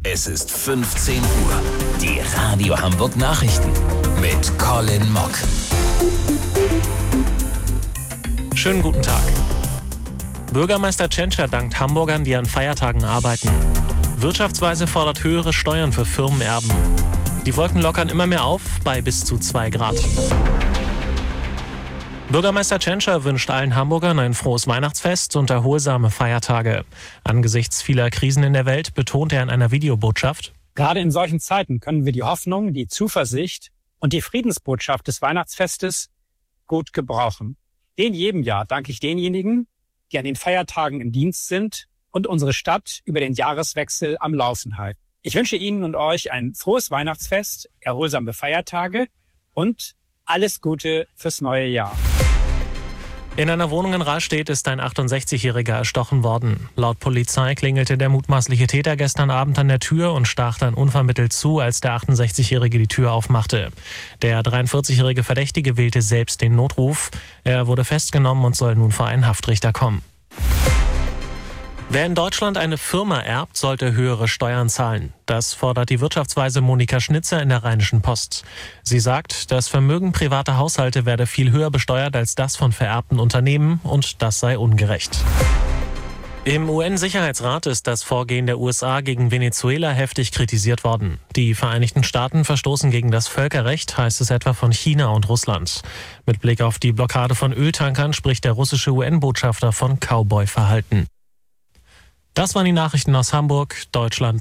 Es ist 15 Uhr. Die Radio Hamburg Nachrichten mit Colin Mock. Schönen guten Tag. Bürgermeister Tschentscher dankt Hamburgern, die an Feiertagen arbeiten. Wirtschaftsweise fordert höhere Steuern für Firmenerben. Die Wolken lockern immer mehr auf bei bis zu 2 Grad. Bürgermeister Tschentscher wünscht allen Hamburgern ein frohes Weihnachtsfest und erholsame Feiertage. Angesichts vieler Krisen in der Welt betont er in einer Videobotschaft: Gerade in solchen Zeiten können wir die Hoffnung, die Zuversicht und die Friedensbotschaft des Weihnachtsfestes gut gebrauchen. In jedem Jahr danke ich denjenigen, die an den Feiertagen im Dienst sind und unsere Stadt über den Jahreswechsel am Laufen halten. Ich wünsche Ihnen und euch ein frohes Weihnachtsfest, erholsame Feiertage und alles Gute fürs neue Jahr. In einer Wohnung in Rahlstedt ist ein 68-Jähriger erstochen worden. Laut Polizei klingelte der mutmaßliche Täter gestern Abend an der Tür und stach dann unvermittelt zu, als der 68-Jährige die Tür aufmachte. Der 43-jährige Verdächtige wählte selbst den Notruf. Er wurde festgenommen und soll nun vor einen Haftrichter kommen. Wer in Deutschland eine Firma erbt, sollte höhere Steuern zahlen. Das fordert die Wirtschaftsweise Monika Schnitzer in der Rheinischen Post. Sie sagt, das Vermögen privater Haushalte werde viel höher besteuert als das von vererbten Unternehmen und das sei ungerecht. Im UN-Sicherheitsrat ist das Vorgehen der USA gegen Venezuela heftig kritisiert worden. Die Vereinigten Staaten verstoßen gegen das Völkerrecht, heißt es etwa von China und Russland. Mit Blick auf die Blockade von Öltankern spricht der russische UN-Botschafter von Cowboy-Verhalten. Das waren die Nachrichten aus Hamburg, Deutschland.